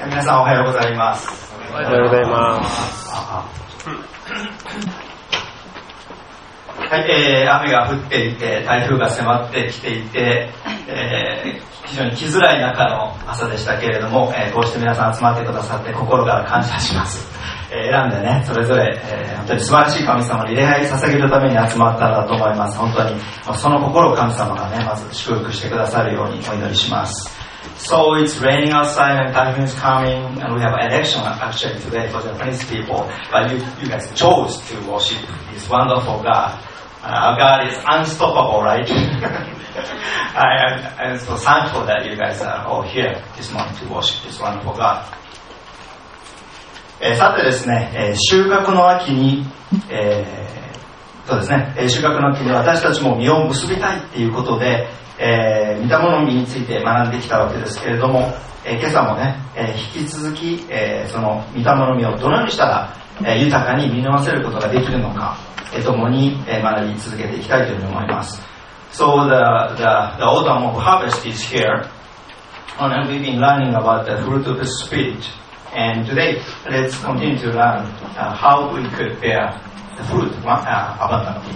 皆さんおはようございます。 おはようございます。 はい、雨が降っていて、台風が迫ってきていて、非常に来づらい中の朝でしたけれども、こうして皆さん集まってくださって心から感謝します。選んでね、それぞれ、本当に素晴らしい神様に礼拝捧げるために集まったんだと思います。本当にその心を神様がね、まず祝福してくださるようにお祈りします。So it's raining outside and typhoon is coming, and we have an election actually today for Japanese people. But you guys chose to worship this wonderful God. Our God is unstoppable, right? I'm so thankful that you guys are all here this morning to worship this wonderful God. さてですね、収穫の秋に、そうですね、収穫の秋に私たちも実を結びたいっていうことで、御霊の実について学んできたわけですけれども、今朝もね、引き続き、その御霊の実をどのようにしたら、豊かに実わせることができるのか、共に、学び続けていきたいというふうに思います。So the autumn of harvest is here, and we've been learning about the fruit of the Spirit.And today, let's continue to learn how we could bear the fruit abundantly.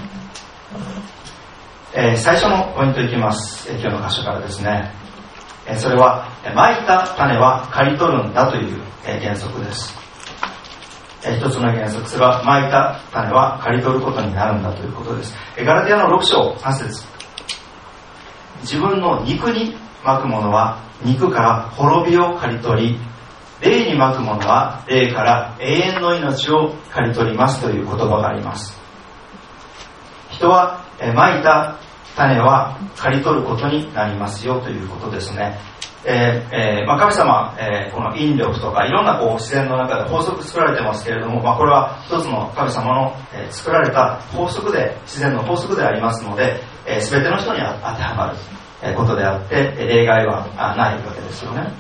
最初のポイントいきます。今日の箇所からですね。それは、まいた種は刈り取るんだという原則です。一つの原則、それは、まいた種は刈り取ることになるんだということです。ガラティアの6章3節。自分の肉にまくものは、肉から滅びを刈り取り、霊にまくものは霊から永遠の命を刈り取りますという言葉があります。人はまいた種は刈り取ることになりますよということですね。神様、この引力とかいろんな自然の中で法則作られてますけれども、これは一つの神様の作られた法則で、自然の法則でありますので、全ての人に当てはまることであって例外はないわけですよね。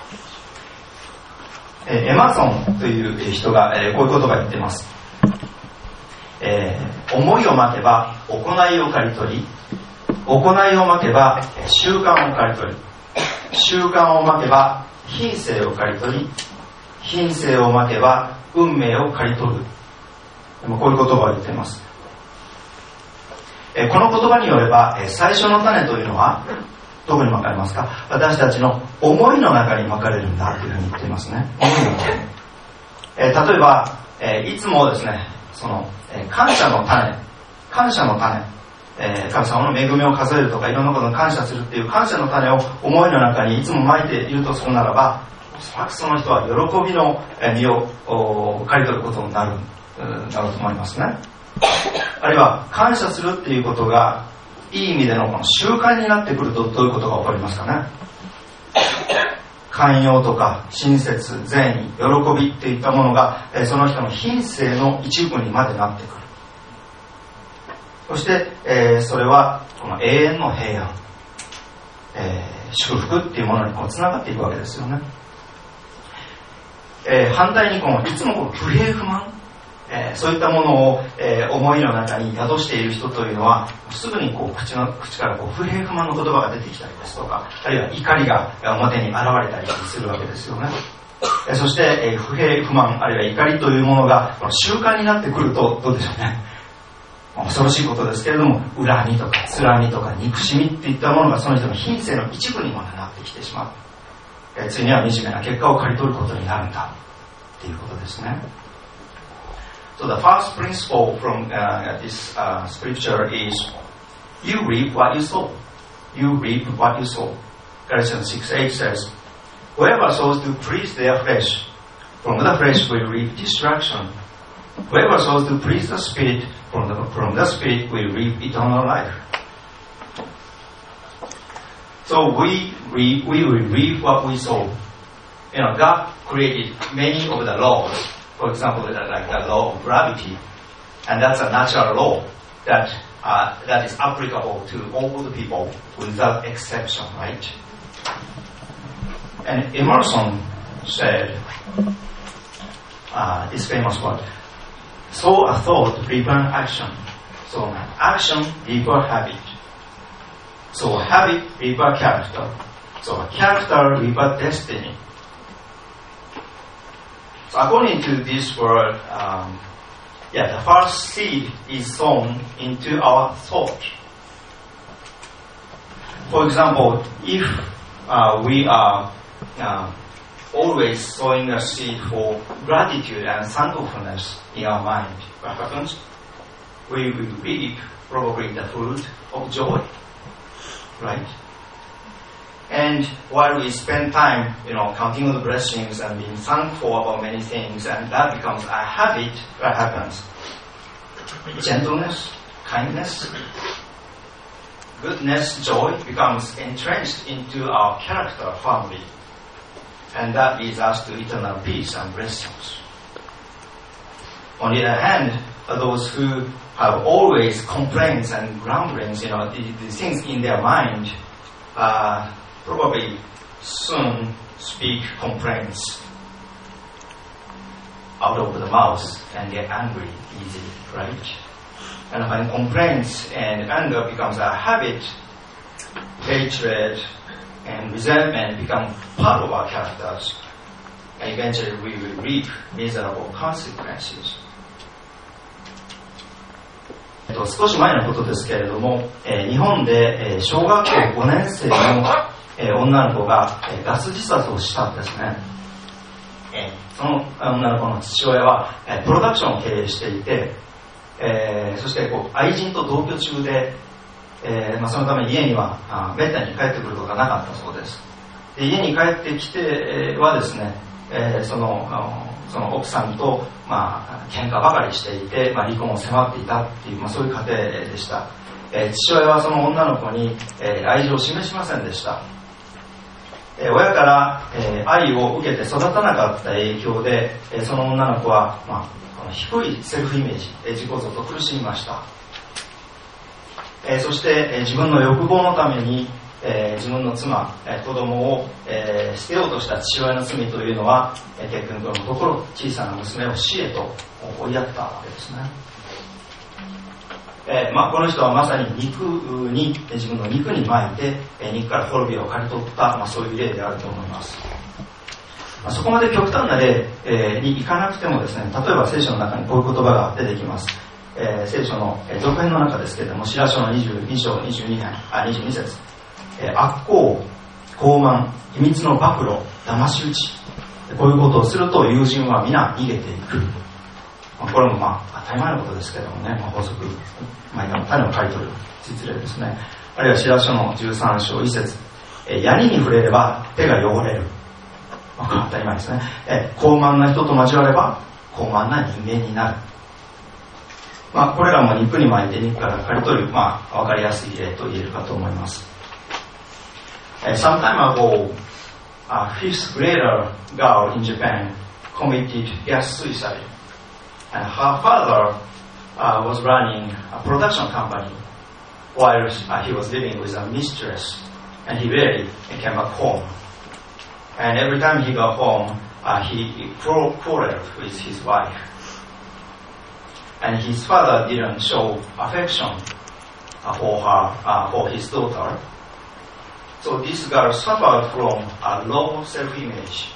エマーソンという人がこういう言葉を言っています。思いをまけば行いを刈り取り、行いをまけば習慣を刈り取り、習慣をまけば品性を刈り取り、品性をまけば運命を刈り取る。こういう言葉を言っています。この言葉によれば最初の種というのはどこにまかれますか？私たちの思いの中にまかれるんだというふうに言っていますね。思いの中に。例えば、いつもですね、その、感謝の種、神様の恵みを数えるとかいろんなことに感謝するっていう感謝の種を思いの中にいつもまいているとするならば、おそらくその人は喜びの実を刈り取ることになるだろうと思いますね。あるいは感謝するっていうことがいい意味でのこの習慣になってくるとどういうことが起こりますかね。寛容とか親切、善意、喜びっていったものがその人の品性の一部にまでなってくる。そして、それはこの永遠の平安、祝福っていうものにつながっていくわけですよね。反対にいつもこの不平不満、そういったものを、思いの中に宿している人というのはすぐに口から不平不満の言葉が出てきたりですとか、あるいは怒りが表に現れたりするわけですよね。そして、不平不満あるいは怒りというものが習慣になってくるとどうでしょうね。恐ろしいことですけれども、恨みとか辛みとか憎しみっていったものがその人の品性の一部にまでなってきてしまう。ついには惨めな結果を刈り取ることになるんだっていうことですね。So the first principle from this scripture is you reap what you sow. You reap what you sow. Galatians 6:8 says, whoever sows to please their flesh, from the flesh will reap destruction. Whoever sows to please the Spirit, from the Spirit will reap eternal life. So we will reap what we sow. God created many of the laws.For example, like the law of gravity, and that's a natural law that is applicable to all the people without exception, right? And Emerson said this famous word: "Sow a thought, reap an action. So action, reap a habit. So a habit, reap a character. So a character, reap a destiny." So according to this word, the first seed is sown into our thought. For example, if we are always sowing a seed for gratitude and thankfulness in our mind, what happens? We will reap probably the fruit of joy, right? And while we spend time, counting the blessings and being thankful about many things, and that becomes a habit, what happens? Gentleness, kindness, goodness, joy becomes entrenched into our character firmly. And that leads us to eternal peace and blessings. On the other hand, those who have always complaints and grumblings, the things in their mind, probably soon speak complaints out of the mouth and get angry easily, right? And when complaints and anger becomes a habit, hatred and resentment become part of our characters, and eventually we will reap miserable consequences. 少し前のことですけれども、日本で、小学校5年生の、女の子が、ガス自殺をしたんですね。その女の子の父親は、プロダクションを経営していて、そして愛人と同居中で、そのために家にはめったに帰ってくることがなかったそうです。で、家に帰ってきてはですね、その奥さんと、喧嘩ばかりしていて、離婚を迫っていたっていう、そういう家庭でした。父親はその女の子に、愛情を示しませんでした。親から、愛を受けて育たなかった影響で、その女の子は、低いセルフイメージ、自己像と苦しみました。そして、自分の欲望のために、自分の妻、子供を、捨てようとした父親の罪というのは、結局のところ小さな娘を死へと追いやったわけですね。この人はまさに自分の肉に巻いて、肉から滅びを刈り取った、そういう例であると思います。そこまで極端な例、にいかなくてもですね、例えば聖書の中にこういう言葉が出てきます。聖書の続編の中ですけれども、シラ書の22章22節。悪行、傲慢、秘密の暴露、騙し討ち、こういうことをすると友人は皆逃げていく。これも当たり前のことですけどもね、法則、種を刈り取る実例ですね。あるいはシラ書の13章1節。槍に触れれば手が汚れる。当たり前ですね。傲慢な人と交われば傲慢な人間になる。これらも肉に巻いて肉から刈り取る、わかりやすい例と言えるかと思います。Some time ago, a fifth grader girl in Japan committed gas suicide, and her father was running a production company while he was living with a mistress, and he rarely came back home. And every time he got home, he quarreled with his wife. And his father didn't show affection for his daughter. So this girl suffered from a low self-image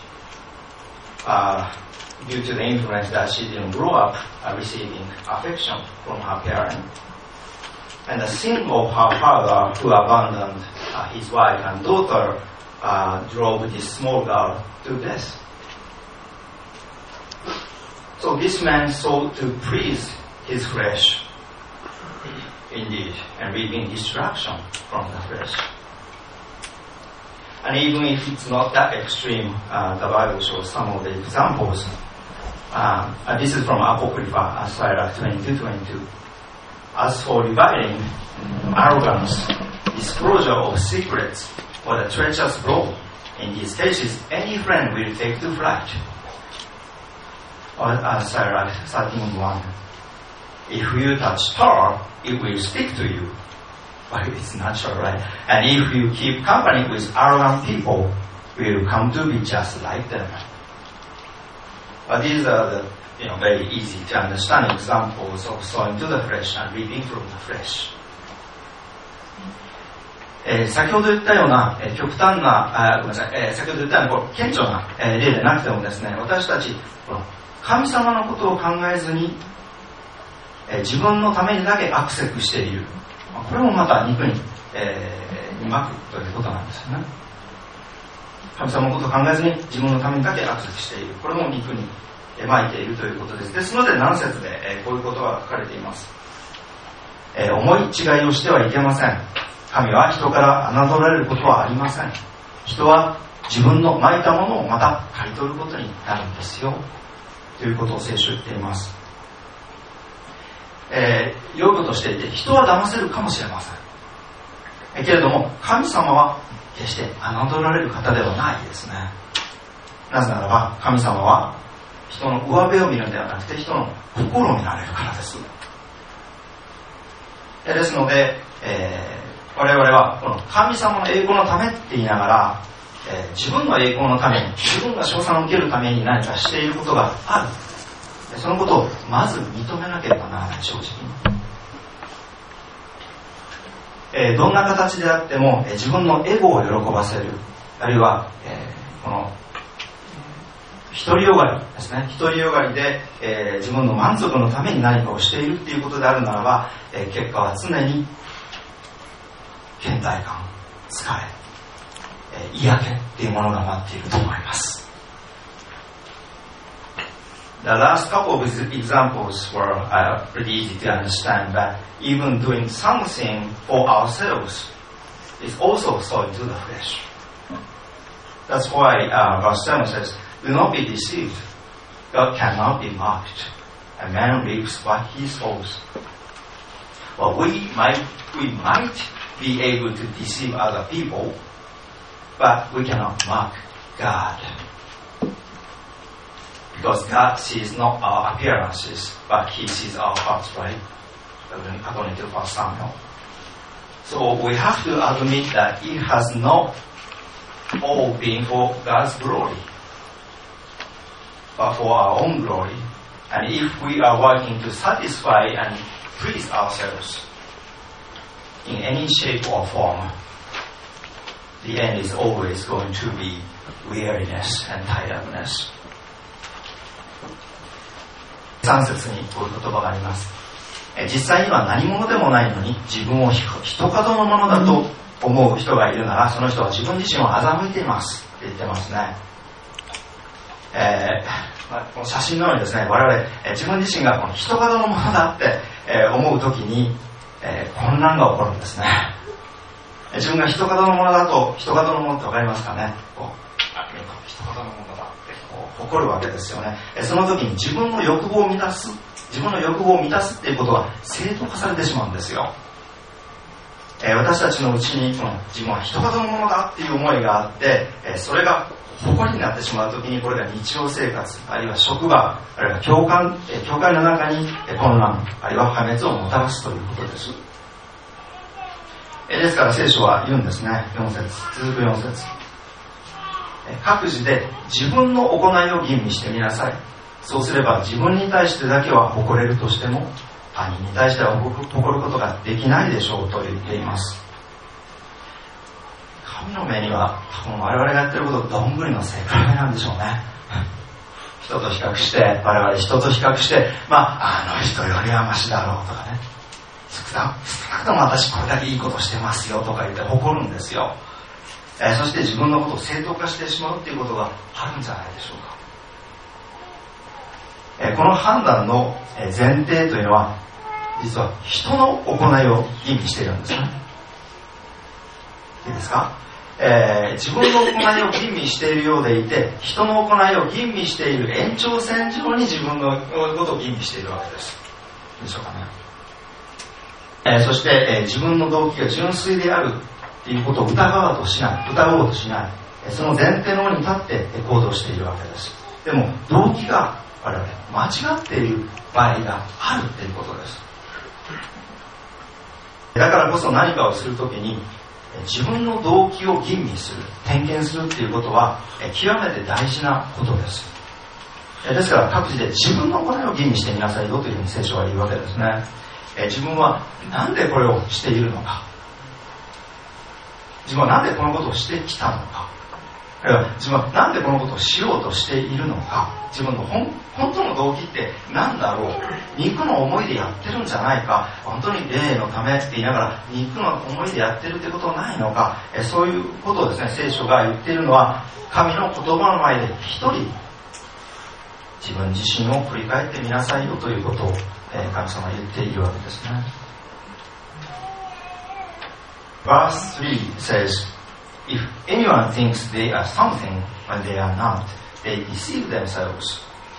due to the influence that she didn't grow up receiving affection from her parents. And the sin of her father, who abandoned his wife and daughter, drove this small girl to death. So this man sought to please his flesh, indeed, and reaping destruction from the flesh. And even if it's not that extreme, the Bible shows some of the examples. This is from Apocrypha, Sirach 22:22. As for reviling, arrogance, disclosure of secrets, or the treacherous blow, in these cases, any friend will take to flight. Or Sirach 13:1. If you touch tar, it will stick to you. But it's natural, right? And if you keep company with arrogant people, you will come to be just like them. But these are the very easy to understand examples of sowing to the flesh and reaping from the flesh. 先ほど言ったような、極端な、ごめんなさい、先ほど言ったようなこう顕著な、例でなくてもですね、私たちこの神様のことを考えずに、自分のためにだけアクセスしている、これもまた肉に、巻くということなんですよね。神様のことを考えずに自分のためにだけアクセスしている、これも肉に巻いているということです。ですので何節で、こういうことが書かれています。思い違いをしてはいけません。神は人から侮られることはありません。人は自分のまいたものをまた刈り取ることになるんですよ、ということを聖書は言っています。良いことをしていて人は騙せるかもしれません。けれども神様は決して侮られる方ではないですね。なぜならば神様は人の上辺を見るのではなくて人の心を見られるからです。ですので、我々はこの神様の栄光のためって言いながら、自分の栄光のために、自分が称賛を受けるために何かしていることがある、そのことをまず認めなければならない。正直に、どんな形であっても、自分のエゴを喜ばせる、あるいは、この独りよがりですね、独りよがりで、自分の満足のために何かをしているっていうことであるならば、結果は常に倦怠感、疲れ、嫌気っていうものが待っていると思います。The last couple of examples were pretty easy to understand, but even doing something for ourselves is also sowing to the flesh. That's why verse 7 says, "Do not be deceived. God cannot be mocked. A man reaps what he sows." Well, we might be able to deceive other people, but we cannot mock God. Because God sees not our appearances, but He sees our hearts, right? According to 1 Samuel. So we have to admit that it has not all been for God's glory, but for our own glory. And if we are working to satisfy and please ourselves in any shape or form, the end is always going to be weariness and tiredness. 3節にこういう言葉があります。実際には何者でもないのに自分を一角のものだと思う人がいるなら、その人は自分自身を欺いていますって言ってますね。この写真のようにですね、我々自分自身がこの一角のものだって、思うときに、混乱が起こるんですね。自分が一角のものだと、一角のものって分かりますかね。一角のものだって誇るわけですよね。その時に自分の欲望を満たすっていうことは正当化されてしまうんですよ。私たちのうちにこの自分は一角のものだっていう思いがあって、それが誇りになってしまう時に、これが日常生活、あるいは職場、あるいは教会の中に混乱、あるいは破滅をもたらすということです。ですから聖書は言うんですね。続く4節。各自で自分の行いを吟味してみなさい。そうすれば自分に対してだけは誇れるとしても、他人に対しては誇ることができないでしょうと言っています。神の目には多分我々がやってることどんぶりの正解なんでしょうね。人と比較して、我々人と比較して、あの人よりはマシだろうとかね、少なくとも私これだけいいことしてますよとか言って誇るんですよ。そして自分のことを正当化してしまうっていうことがあるんじゃないでしょうか。この判断の前提というのは、実は人の行いを吟味しているんですね。いいですか。自分の行いを吟味しているようでいて、人の行いを吟味している延長線上に自分のことを吟味しているわけです。いいでしょうかね。そして、自分の動機が純粋であるということを疑おうとしない、その前提の方に立って行動しているわけです。でも動機が我々間違っている場合があるということです。だからこそ何かをするときに自分の動機を吟味する、点検するっていうことは極めて大事なことです。ですから各自で自分の行いを吟味してみなさいよというふうに聖書は言うわけですね。自分は何でこれをしているのか、 自分はなんでこのことをしてきたのか、あるいは自分はなんでこのことをしようとしているのか、自分の本当の動機って何だろう、肉の思いでやってるんじゃないか、本当に霊のためって言いながら肉の思いでやってるってことはないのか、そういうことをですね、聖書が言っているのは、神の言葉の前で一人自分自身を振り返ってみなさいよということを神様は言っているわけですね。Verse 3 says, If anyone thinks they are something when they are not, they deceive themselves.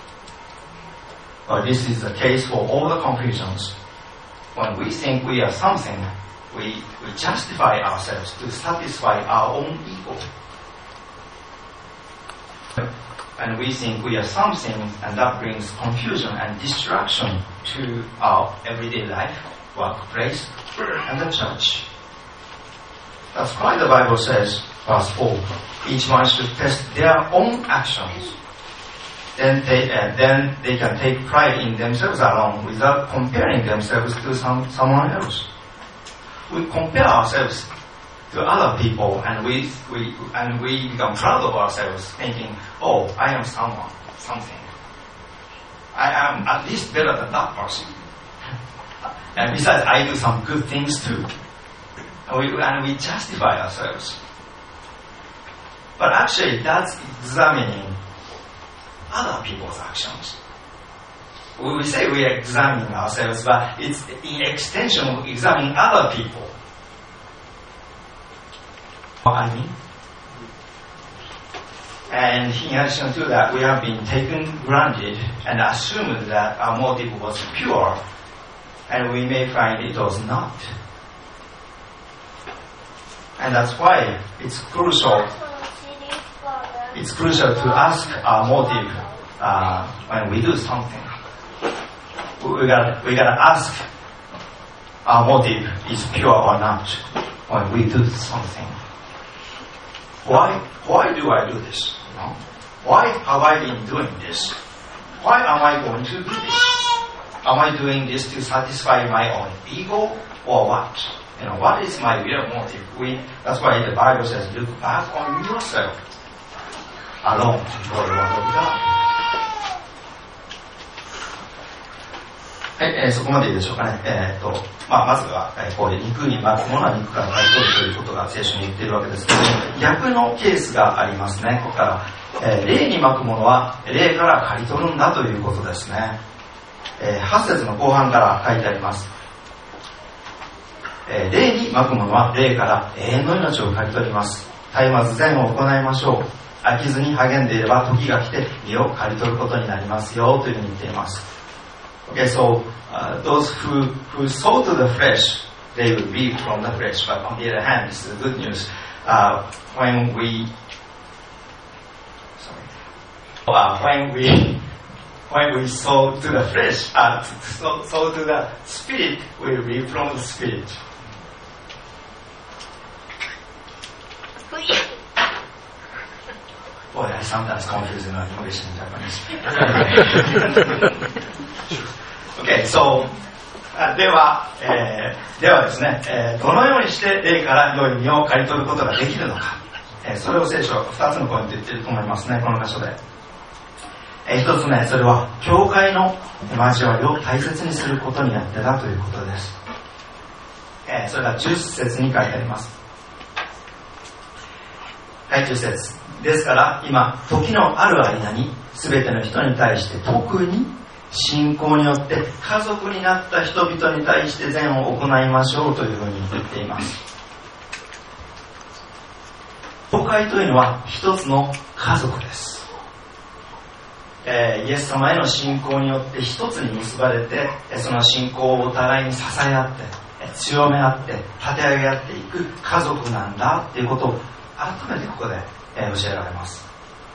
But this is the case for all the confusions. When we think we are something, we justify ourselves to satisfy our own ego. And we think we are something, and that brings confusion and distraction to our everyday life, workplace, and the church. That's why the Bible says, verse 4, each one should test their own actions. Then they can take pride in themselves alone without comparing themselves to someone else. We compare ourselves to other people, and we become proud of ourselves, thinking, "Oh, I am something. I am at least better than that person. And besides, I do some good things too." And we justify ourselves. But actually, that's examining other people's actions. We say we are examining ourselves, but it's in extension of examining other people. What I mean? And in addition to that, we have been taken granted and assumed that our motive was pure, and we may find it was not. And that's why it's crucial to ask our motive when we do something. We gotta ask our motive is pure or not when we do something. Why do I do this? You know? Why have I been doing this? Why am I going to do this? Am I doing this to satisfy my own ego or what? You know, what is my real motive? That's why the Bible says, look back on yourself alone before the Word of God. はい、そこまでいいでしょうかね。まずは、こういう肉に巻くものは肉から買い取るということが聖書に言っているわけですけれども、逆のケースがありますね。ここから、霊に巻くものは霊から刈り取るんだということですね。8節の後半から書いてあります。霊に巻くものは霊から永遠の命を刈り取ります。絶えまず善を行いましょう。飽きずに励んでいれば時が来て身を刈り取ることになりますよというふうに言っています。Okay, so those who sow to the flesh, they will reap from the flesh. But on the other hand, this is the good news. When we sow to the flesh, sow to the spirit, we reap from the spirit. Boy, I sometimes confuse English and Japanese. Okay, so ではですね、どのようにして霊から良い実を刈り取ることができるのか、それを聖書2つのポイント言っていると思いますね、この箇所で。1つ目、それは教会の交わりを大切にすることによってだということです。それが10節に書いてあります。はい、10節ですから今時のある間に全ての人に対して、特に信仰によって家族になった人々に対して善を行いましょうというふうに言っています。教会というのは一つの家族です。イエス様への信仰によって一つに結ばれて、その信仰をお互いに支え合って強め合って立て上げ合っていく家族なんだということを改めてここで教えられます。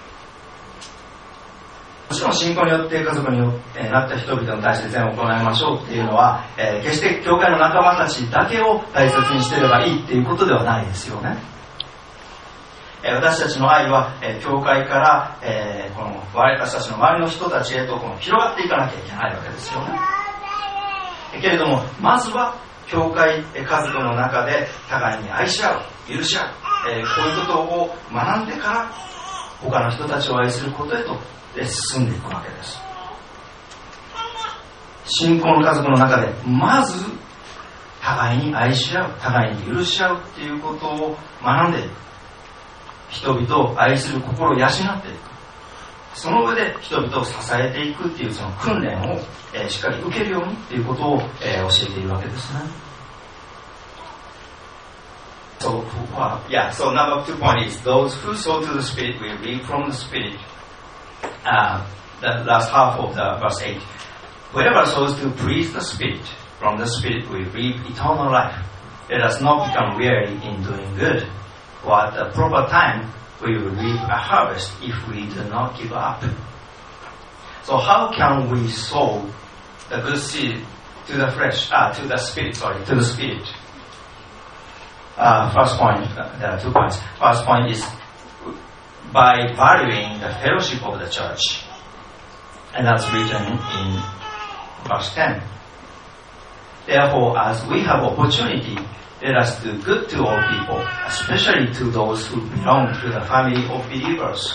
もちろん信仰によって家族になった人々に対して善を行いましょうっていうのは、決して教会の仲間たちだけを大切にしていればいいっていうことではないですよね。私たちの愛は、教会から、この私たちの周りの人たちへと広がっていかなきゃいけないわけですよね。けれどもまずは教会家族の中で互いに愛し合う、許し合う、こういうことを学んでから他の人たちを愛することへと進んでいくわけです。信仰の家族の中でまず互いに愛し合う、互いに許し合うっていうことを学んでいく。人々を愛する心を養っていく。その上で人々を支えていくっていうその訓練を、しっかり受けるようにっていうことを、教えているわけですね。So number 2 point is those who sow to the Spirit will reap from the Spirit. The last half of the verse 8. Whoever sows to please the Spirit, from the Spirit will reap eternal life. Let us not become weary in doing good, for at the proper time we will reap a harvest if we do not give up. So how can we sow the good seed to the Spirit? First point, there are 2 points. First point is by valuing the fellowship of the church. And that's written in verse 10. Therefore, as we have opportunity, let us do good to all people, especially to those who belong to the family of believers.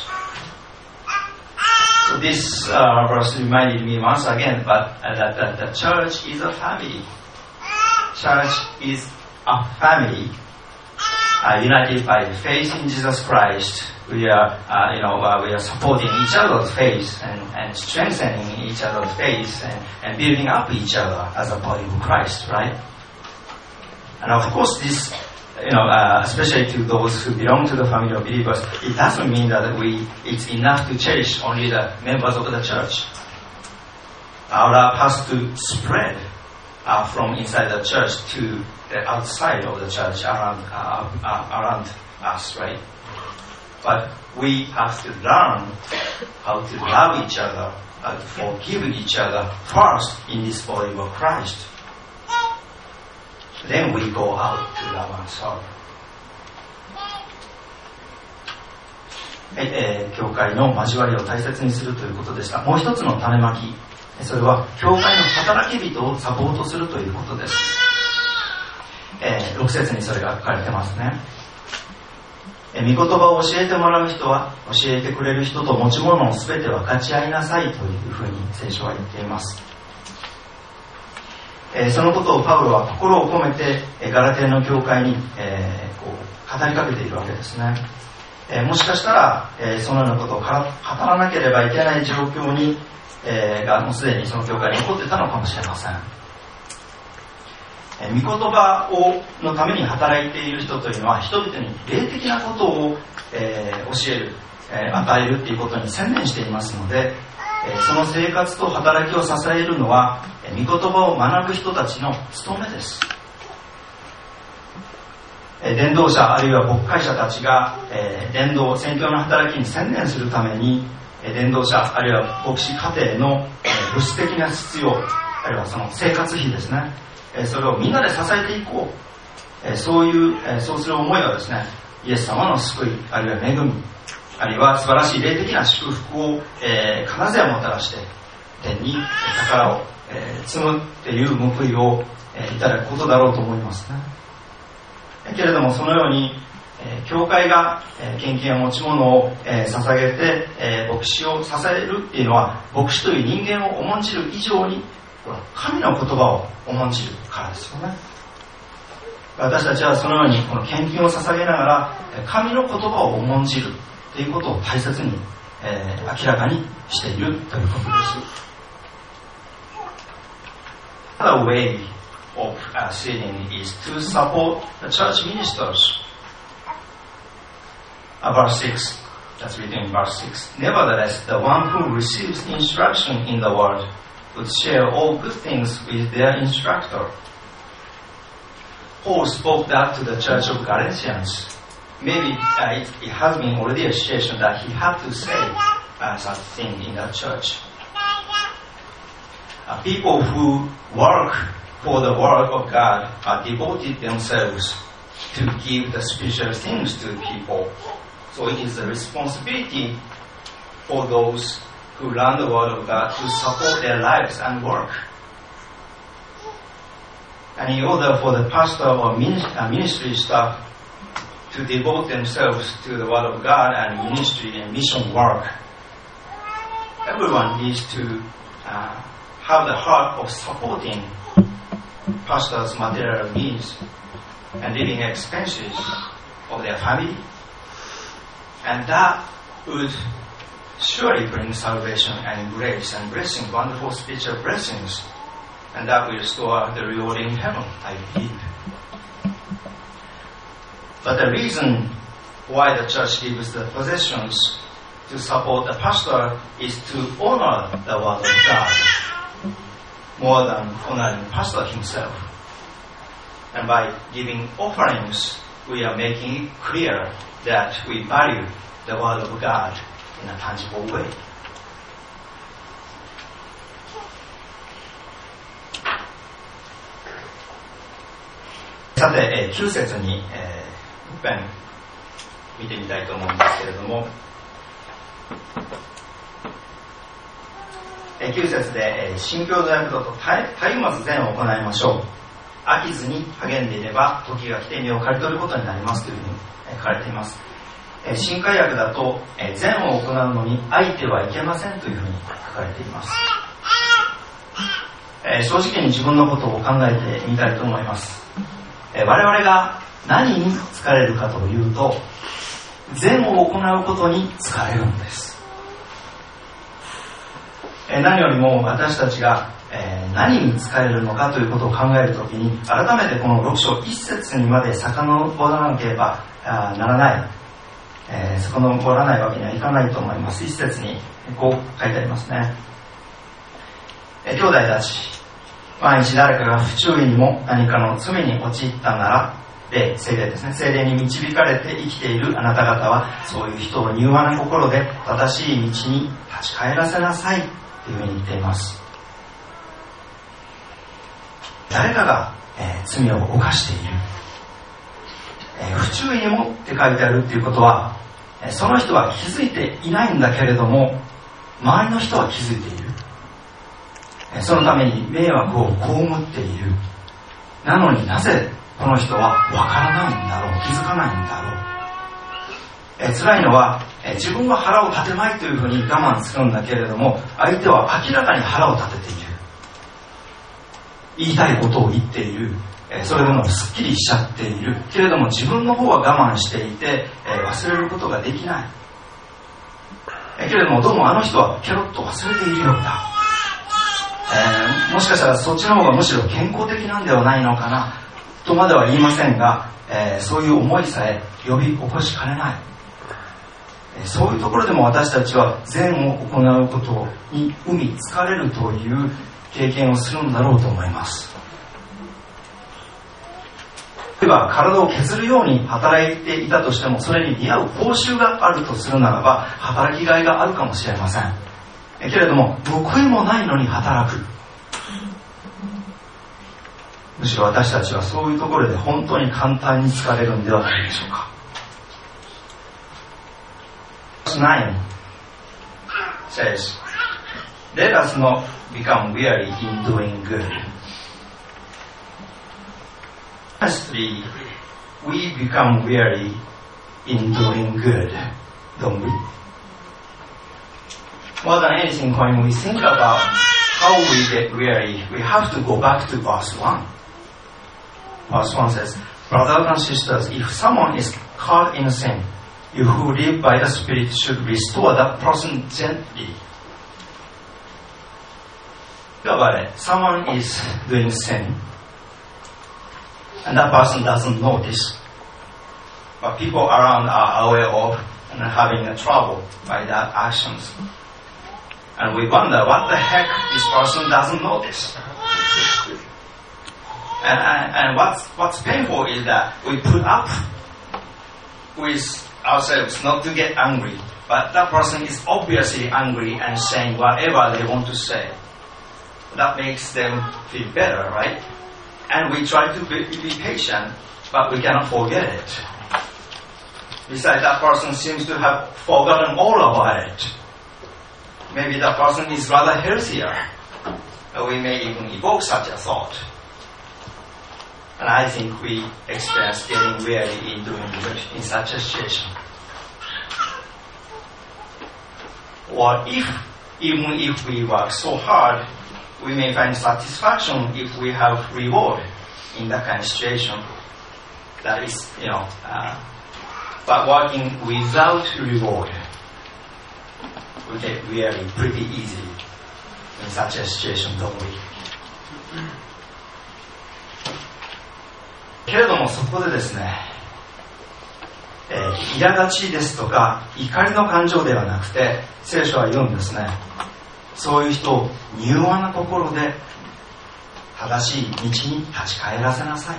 So this verse reminded me once again that the church is a family. Church is a family united by faith in Jesus Christ. We are supporting each other's faith and strengthening each other's faith and building up each other as a body of Christ, right? And of course, this, especially to those who belong to the family of believers, it doesn't mean that it's enough to cherish only the members of the church. Our love has to spread from inside the church to the outside of the church around us, right? But we have to learn how to love each other, how to forgive each other first in this body of Christ. Then we go out to love and serve. はい、教会の交わりを大切にするということでした。もう一つの種まき、それは教会の働き人をサポートするということです。6節にそれが書かれてますね。御言葉を教えてもらう人は教えてくれる人と持ち物を全て分かち合いなさいというふうに聖書は言っています。そのことをパウロは心を込めてガラテヤの教会に、語りかけているわけですね。もしかしたら、そのようなことを語らなければいけない状況に、がもうすでにその教会に起こっていたのかもしれません。御言葉のために働いている人というのは人々に霊的なことを、教える、与えるということに専念していますので、その生活と働きを支えるのは御言葉を学ぶ人たちの務めです。伝道者あるいは牧会者たちが伝道宣教の働きに専念するために伝道者あるいは牧師家庭の物質的な必要あるいはその生活費ですね、それをみんなで支えていこう、そうする思いはですね、イエス様の救いあるいは恵みあるいは素晴らしい霊的な祝福を、必ずやもたらして天に宝を、積むっていう報いを、いただくことだろうと思いますね。けれどもそのように、教会が、献金や持ち物を、捧げて、牧師を支えるっていうのは牧師という人間を重んじる以上に神の言葉を重んじるからですよね。私たちはそのようにこの献金を捧げながら神の言葉を重んじるということを大切に、明らかにしているということです。Another way of seeing is to support the church ministers. Verse 6, that's written in verse 6. Nevertheless, the one who receives instruction in the word would share all good things with their instructor. Paul spoke that to the church of Galatians. Maybe it has been already a situation that he had to say such thing in that church. People who work for the work of God are devoted themselves to give the spiritual things to people. So it is a responsibility for those who learn the word of God to support their lives and work. And in order for the pastor or ministry staff to devote themselves to the Word of God and ministry and mission work, everyone needs to have the heart of supporting pastors' material needs and living expenses of their family. And that would surely bring salvation and grace and blessing, wonderful spiritual blessings. And that will store the reward in heaven, I believe. But the reason why the church gives the possessions to support the pastor is to honor the Word of God more than honoring the pastor himself. And by giving offerings, we are making it clear that we value the Word of God in a tangible way.さて、9節に、一遍見てみたいと思うんですけれども、9節で、新共同訳だと絶えまず善を行いましょう。飽きずに励んでいれば時が来て身を刈り取ることになりますというふうに書かれています。新海訳だと善を行うのに相手はいけませんというふうに書かれています。正直に自分のことを考えてみたいと思います。我々が何に疲れるかというと、善を行うことに疲れるんです。何よりも私たちが何に使えるのかということを考えるときに、改めてこの6章1節にまで遡らなければならない、遡らないわけにはいかないと思います。1節にこう書いてありますね。兄弟たち、万一誰かが不注意にも何かの罪に陥ったなら、聖霊ですね、聖霊に導かれて生きているあなた方は、そういう人を柔和な心で正しい道に立ち返らせなさいというふうに言っています。誰かが、罪を犯している、不注意にもって書いてあるっていうことは、その人は気づいていないんだけれども、周りの人は気づいている。そのために迷惑を被っている。なのになぜこの人はわからないんだろう、気づかないんだろう。辛いのは、自分は腹を立てまいというふうに我慢するんだけれども、相手は明らかに腹を立てている。言いたいことを言っている。それでもすっきりしちゃっているけれども、自分の方は我慢していて、忘れることができない。けれどもどうもあの人はケロッと忘れているようだ。もしかしたらそっちの方がむしろ健康的なんではないのかなとまでは言いませんが、そういう思いさえ呼び起こしかねない。そういうところでも私たちは善を行うことに疲れるという経験をするんだろうと思います。例えば体を削るように働いていたとしても、それに見合う報酬があるとするならば働きがいがあるかもしれません。けれども報いもないのに働く。むしろ私たちはそういうところで本当に簡単に疲れるんではないでしょうか。Verse 9 says, Let us not become weary in doing good. Honestly, we become weary in doing good, don't we? More than anything, when we think about how we get weary, we have to go back to verse 1. Verse 1 says, Brothers and sisters, if someone is caught in sin, you who live by the Spirit should restore that person gently. Think about it. Someone is doing sin, and that person doesn't notice, but people around are aware of and having a trouble by that actions. And we wonder what the heck this person doesn't notice. And what's painful is that we put up with ourselves not to get angry, but that person is obviously angry and saying whatever they want to say. That makes them feel better, right? And we try to be patient, but we cannot forget it. Besides, that person seems to have forgotten all about it. Maybe that person is rather healthier. We may even evoke such a thought. And I think we experience getting weary in doing good in such a situation. Or even if we work so hard, we may find satisfaction if we have reward in that kind of situation. That is, but working without reward, we get weary pretty easily in such a situation, don't we? けれどもそこでですね、苛立ちですとか怒りの感情ではなくて、聖書は言うんですね。そういう人を柔和な心で正しい道に立ち返らせなさい。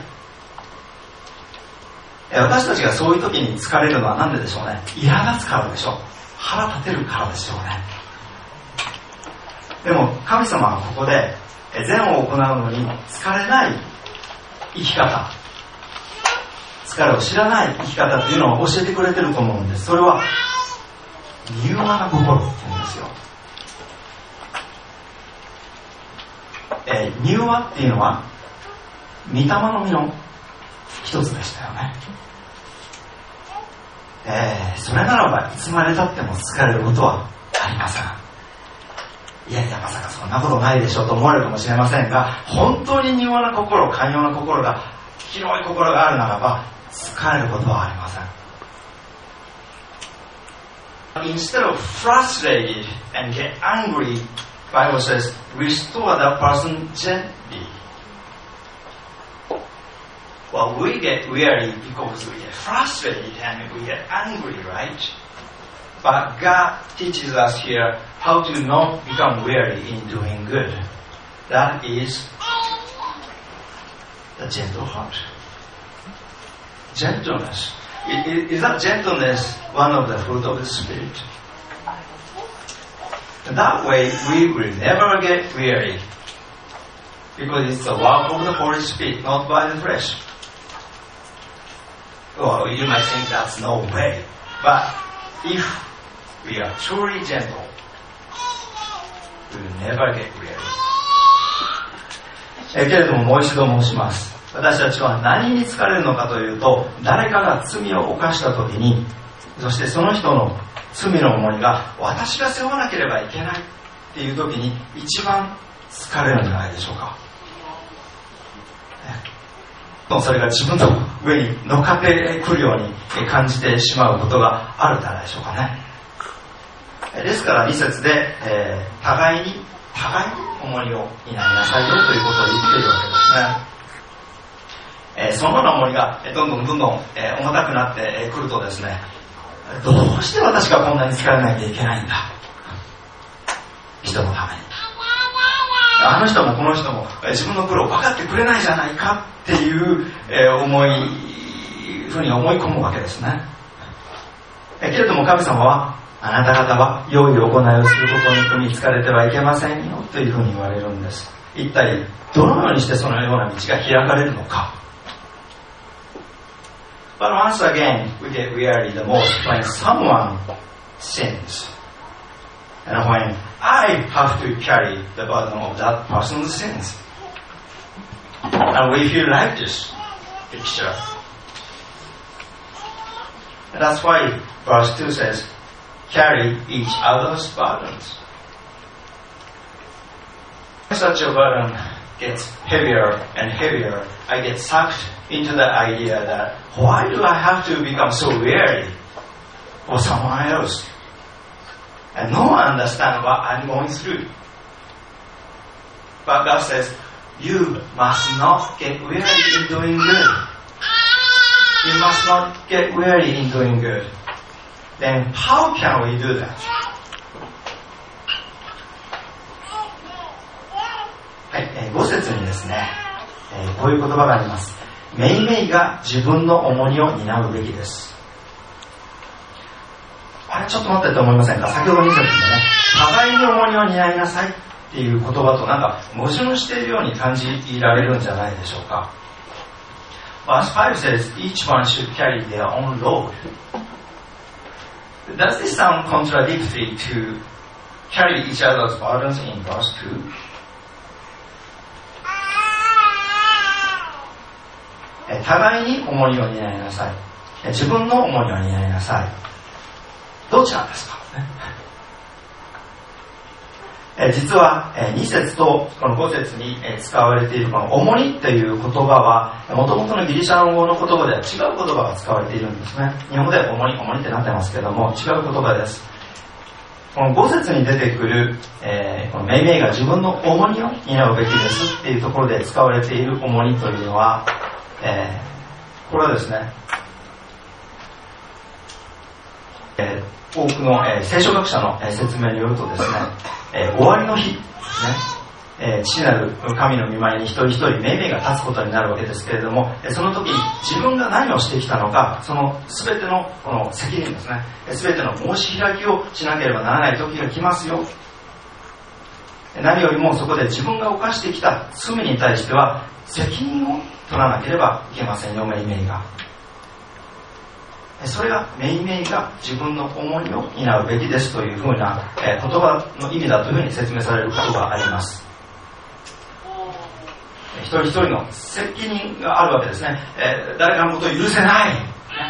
私たちがそういう時に疲れるのは何ででしょうね。苛立つからでしょう。腹立てるからでしょうね。でも神様はここで善を行うのに疲れない生き方、疲れを知らない生き方っていうのを教えてくれてると思うんです。それは柔和な心って言うんですよ。柔和っていうのは御霊の実の一つでしたよね。それならばいつまでたっても疲れることはありません。いやいやまさかそんなことないでしょうと思われるかもしれませんが、本当に柔和な心、寛容な心が、広い心があるならば疲れることはありません。Instead of frustrated and get angry, Bible says, restore that person gently. Well, we get weary because we get frustrated and we get angry, right? But God teaches us here how to not become weary in doing good. That is the gentle heart. Gentleness. Is that gentleness one of the fruit of the Spirit? That way we will never get weary because it's the work of the Holy Spirit, not by the flesh. Well, you might think that's no way. But if we are truly gentle, we will never get weary. けれどももう一度申します。私たちは何に疲れるのかというと、誰かが罪を犯したときに、そしてその人の罪の重荷が私が背負わなければいけないっていうときに一番疲れるんじゃないでしょうか。それが自分の上に乗っかってくるように感じてしまうことがあるんじゃないでしょうかね。ですから2節で、互いに重荷を担いなさいよということを言っているわけですね。その重荷がどんどん重たくなってくるとですね、どうして私がこんなに疲れなきゃいけないんだ、人のために。あの人もこの人も自分の苦労を分かってくれないじゃないかっていうふうに思い込むわけですね。けれども神様は、あなた方は良い行いをすることに疲れてはいけませんよというふうに言われるんです。一体どのようにしてそのような道が開かれるのか。But once again, we get weary the most when someone sins. And when I have to carry the burden of that person's sins. And we feel like this picture. And that's why verse 2 says, carry each other's burdens. Such a burden gets heavier and heavier. I get sucked into the idea that why do I have to become so weary for someone else? And no one understands what I'm going through. But God says, you must not get weary in doing good. You must not get weary in doing good. Then how can we do that? はい、5節にですね、こういう言葉があります。めいめいが自分の重荷を担うべきです。あれちょっと待ってと思いませんか。先ほど2節でね、互いに重荷を担いなさいっていう言葉となんか矛盾しているように感じられるんじゃないでしょうか。Verse 5 says, each one should carry their own load. Does this sound contradictory to carry each other's burdens in verse 2? 互いに重荷を担いなさい。自分の重荷を担いなさい。どちらですか、実は2節とこの5節に使われているこの重荷という言葉はもともとのギリシャ語の言葉では違う言葉が使われているんですね。日本語では重荷ってなってますけども、違う言葉です。この5節に出てくる、このめいめいが自分の重荷を担うべきですっていうところで使われている重荷というのは、これはですね、多くの、聖書学者の、説明によるとですね、終わりの日ですね、父なる神の御前に一人一人めいめいが立つことになるわけですけれども、その時に自分が何をしてきたのか、その全てのこの責任ですね、全ての申し開きをしなければならない時が来ますよ。何よりもそこで自分が犯してきた罪に対しては責任を取らなければいけませんよ、めいめいが。それがめいめいが自分の重荷を担うべきですというふうな、言葉の意味だというふうに説明されることがあります。一人一人の責任があるわけですね。誰かのことを許せない、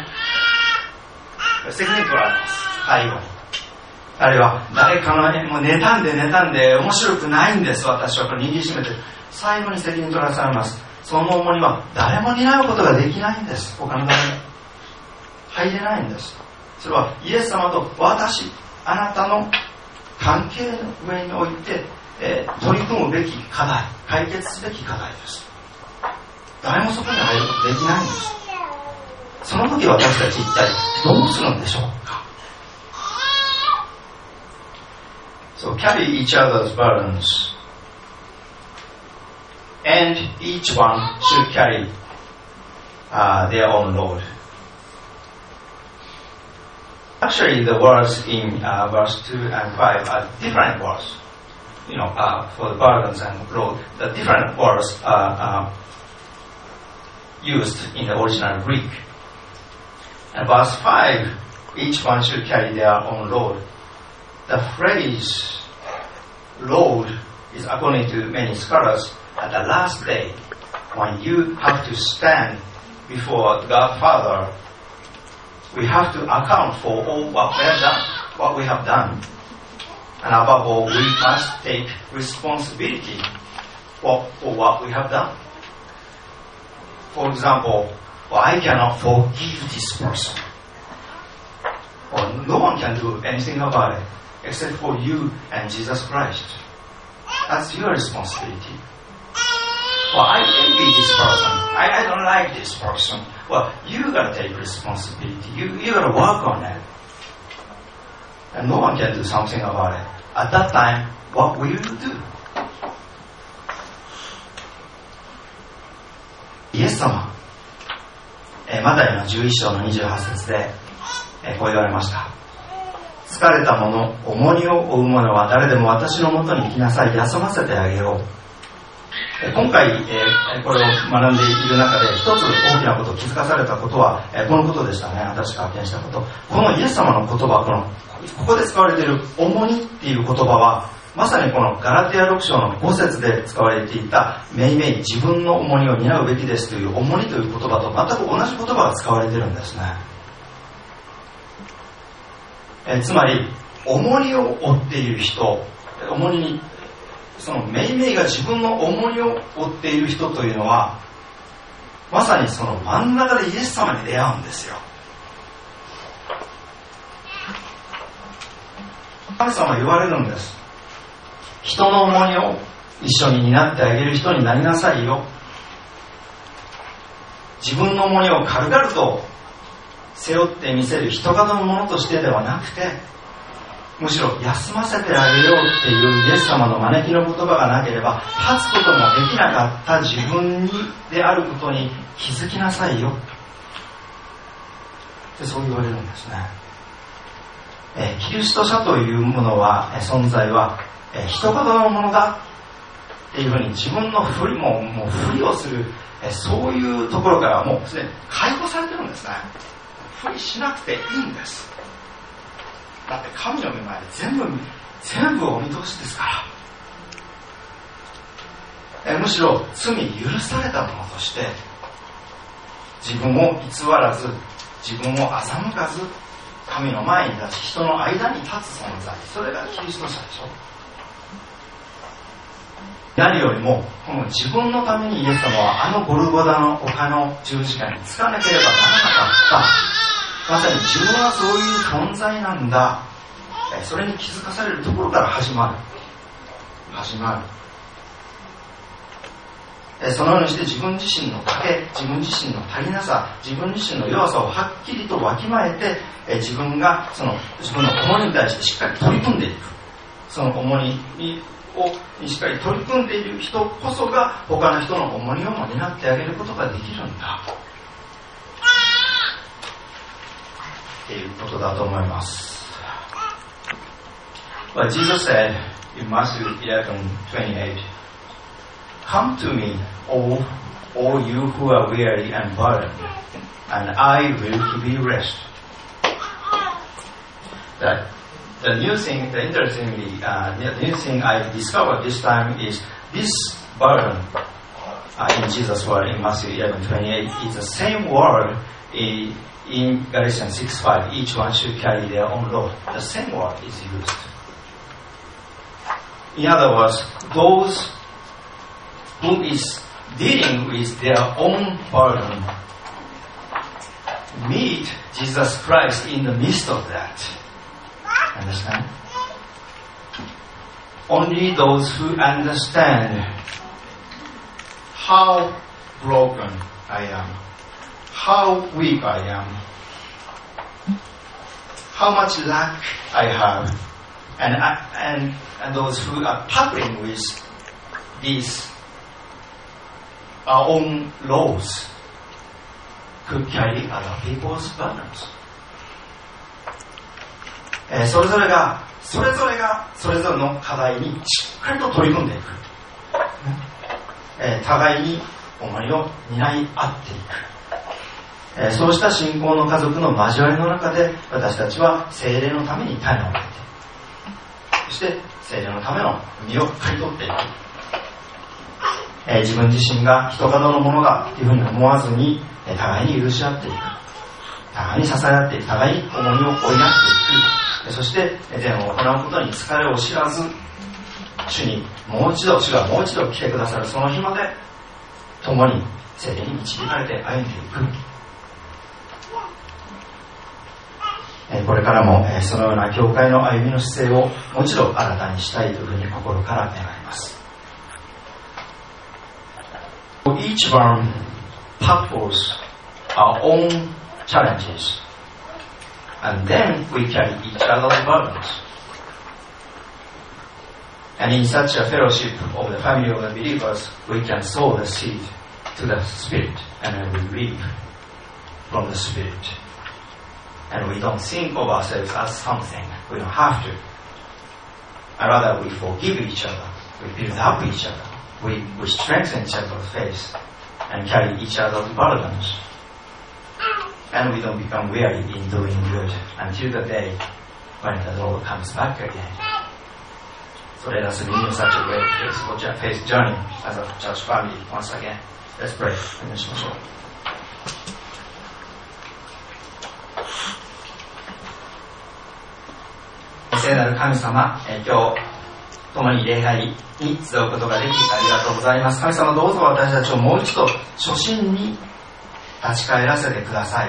責任取られます。背後にあるいは誰かのもう妬んで面白くないんです、私はこれ握りしめて最後に責任取らされます。その重荷は誰も担うことができないんです。他の誰も入れないんです。それはイエス様と私、あなたの関係の上において、取り組むべき課題、解決すべき課題です。誰もそこに入ることできないんです。その時私たち一体どうするんでしょうか。So carry each other's burdens, and each one should carry their own load. Actually, the words in verse 2 and 5 are different words. For the burdens and load, the different words are used in the original Greek. And verse 5, each one should carry their own load. The phrase load is, according to many scholars, at the last day, when you have to stand before God Father, we have to account for all what we have done. And above all, we must take responsibility for what we have done. For example, I cannot forgive this person. Or no one can do anything about it except for you and Jesus Christ. That's your responsibility. Well, I envy this person. I don't like this person. Well, you gotta take responsibility. You gotta work on it. And no one can do something about it. At that time, what will you do? イエス様、マタイの11章の28節で、こう言われました。疲れた者、重荷を負う者は誰でも私のもとに来なさい。休ませてあげよう。今回、これを学んでいる中で一つ大きなことを気づかされたことは、このことでしたね。私が発見したこと。このイエス様の言葉、ここで使われている重荷っていう言葉は、まさにこのガラティア6章の5節で使われていためいめい自分の重荷を担うべきですという重荷という言葉と全く同じ言葉が使われているんですね。つまり重荷を負っている人、重荷にそのめいめいが自分の重荷を負っている人というのはまさにその真ん中でイエス様に出会うんですよ。神様は言われるんです。人の重荷を一緒に担ってあげる人になりなさいよ。自分の重荷を軽々と背負ってみせる人型のものとしてではなくて、むしろ休ませてあげようっていうイエス様の招きの言葉がなければ立つこともできなかった自分であることに気づきなさいよってそう言われるんですね。キリスト者というものは存在は人型のものだっていうふうに自分のふりもうふりをするそういうところからもうすでに解放されてるんですね。ふりしなくていいんです。だって神の御前で全部お見通しですから。むしろ罪許されたものとして自分を偽らず、自分を欺かず、神の前に立ち、人の間に立つ存在、それがキリスト者でしょ。何よりもこの自分のためにイエス様はあのゴルゴダの丘の十字架につかなければならなかった。まさに自分はそういう存在なんだ、それに気づかされるところから始まる。そのようにして自分自身の欠け、自分自身の足りなさ、自分自身の弱さをはっきりとわきまえて、自分が自分の重荷に対してしっかり取り組んでいく。その重荷にしっかり取り組んでいる人こそが他の人の重荷をも担ってあげることができるんだっていうことだと思います。But Jesus said in Matthew 11:28, Come to me, all you who are weary and burdened, and I will give you rest. The new thing, the new thing I discovered this time is this burden in Jesus' word in Matthew 11:28 is the same word in Galatians 6:5. Each one should carry their own load. The same word is used. In other words, those who is dealing with their own burden meet Jesus Christ in the midst of that. Understand? Only those who understand how broken I am, how weak I am, how much lack I have, and those who are tackling with these our own loads could carry other people's burdens. それぞれがそれぞれの課題にしっかりと取り組んでいく、互いに重荷を担い合っていく、そうした信仰の家族の交わりの中で私たちは聖霊のために種をまいて、そして聖霊のための実を刈り取っていく、自分自身が一角のものだというふうに思わずに互いに許し合っていく、互いに支え合っていく、互いに重荷を追いやっていく、そして善を行うことに疲れを知らず、主がもう一度来てくださるその日まで共に聖霊に導かれて歩んでいく。これからもそのような教会の歩みの姿勢をもう一度新たにしたいというふうに心から願います。Each one tackles our own challenges, and then we carry each other's burdens. And in such a fellowship of the family of the believers, we can sow the seed to the Spirit, and then we reap from the Spirit. And we don't think of ourselves as something. We don't have to. And rather, we forgive each other. We build up each other. We strengthen each other's faith and carry each other's burdens. And we don't become weary in doing good until the day when the Lord comes back again. So let us renew such a great faith journey as a church family once again. Let's pray. お願いしましょう。聖なる神様、今日共に礼拝に集うことができありがとうございます。神様、どうぞ私たちをもう一度初心に立ち返らせてください。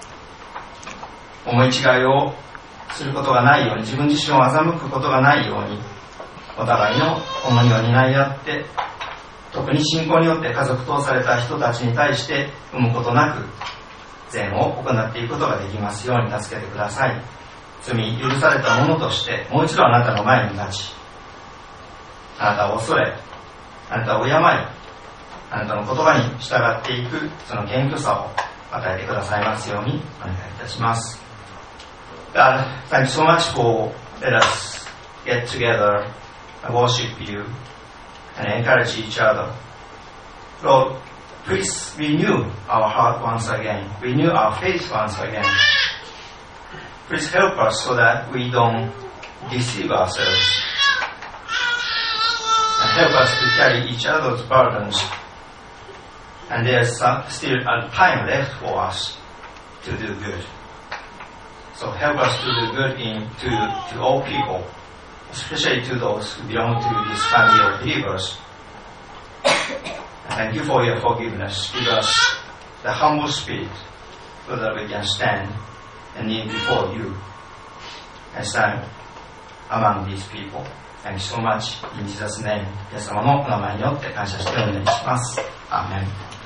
思い違いをすることがないように、自分自身を欺くことがないように、お互いの重荷を担い合って、特に信仰によって家族とされた人たちに対して産むことなく善を行っていくことができますように助けてください。罪許されたものとしてもう一度あなたの前に立ち、あなたを恐れ、あなたを敬い、あなたの言葉に従っていくその謙虚さを与えてくださいますようにお願いいたします。God, thank you so much for let us get together and worship you and encourage each other. Lord, please renew our heart once again, renew our faith once again. Please help us so that we don't deceive ourselves. And help us to carry each other's burdens And there's still a time left for us to do good. So help us to do good to all people, especially to those who belong to this family of believers. And thank you for your forgiveness. Give us the humble spirit so that we can stand and kneel before you and stand among these people. Thank you so much. In Jesus' name, イエス様の名前によって感謝してお願いします。アーメン。